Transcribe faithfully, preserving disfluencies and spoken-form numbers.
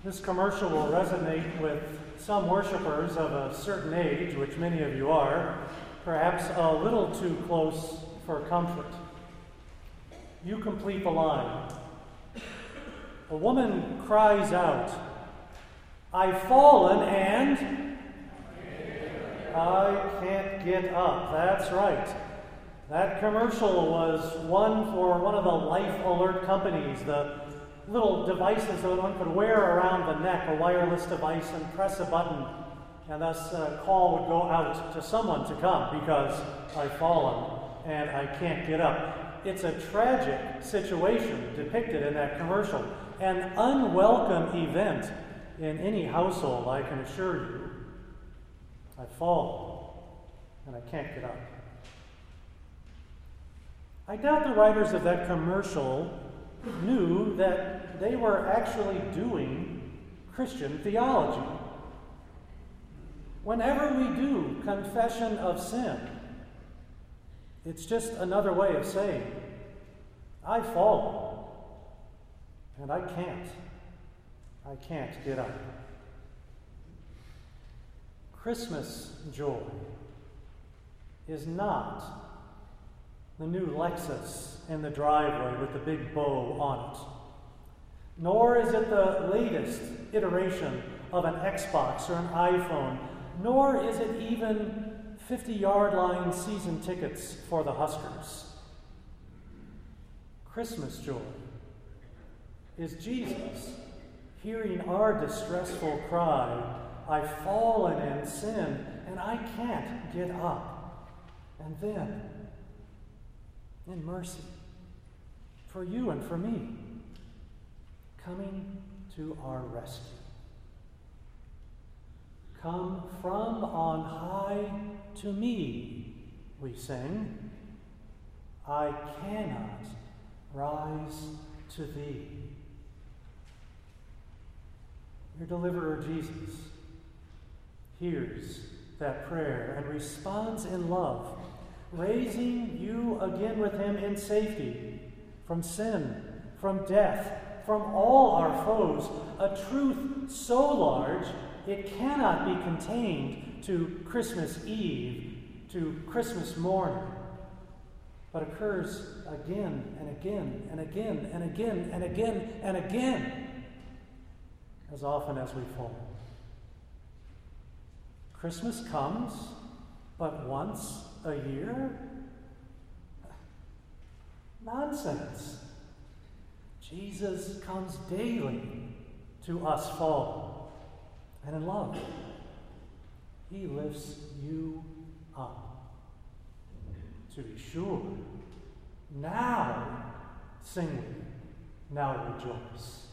This commercial will resonate with some worshipers of a certain age, which many of you are, perhaps a little too close for comfort. You complete the line. A woman cries out, "I've fallen and I can't get up." That's right. That commercial was one for one of the Life Alert companies, the little devices that one could wear around the neck, a wireless device, and press a button, and thus a call would go out to someone to come because I've fallen and I can't get up. It's a tragic situation depicted in that commercial, an unwelcome event in any household, I can assure you. I've fallen and I can't get up. I doubt the writers of that commercial knew that they were actually doing Christian theology. Whenever we do confession of sin, it's just another way of saying, I've fallen, and I can't. I can't get up. Christmas joy is not the new Lexus in the driveway with the big bow on it. Nor is it the latest iteration of an Xbox or an iPhone. Nor is it even fifty-yard line season tickets for the Huskers. Christmas joy is Jesus hearing our distressful cry, "I've fallen in sin, and I can't get up." And then, in mercy, for you and for me, coming to our rescue. "Come from on high to me," we sing. "I cannot rise to thee." Your deliverer Jesus hears that prayer and responds in love, raising you again with him in safety from sin, from death, from all our foes, a truth so large it cannot be contained to Christmas Eve, to Christmas morning, but occurs again and again and again and again and again and again, as often as we fall. Christmas comes but once a year? Nonsense. Jesus comes daily to us fallen, and in love, he lifts you up. To be sure, now sing we, now rejoice.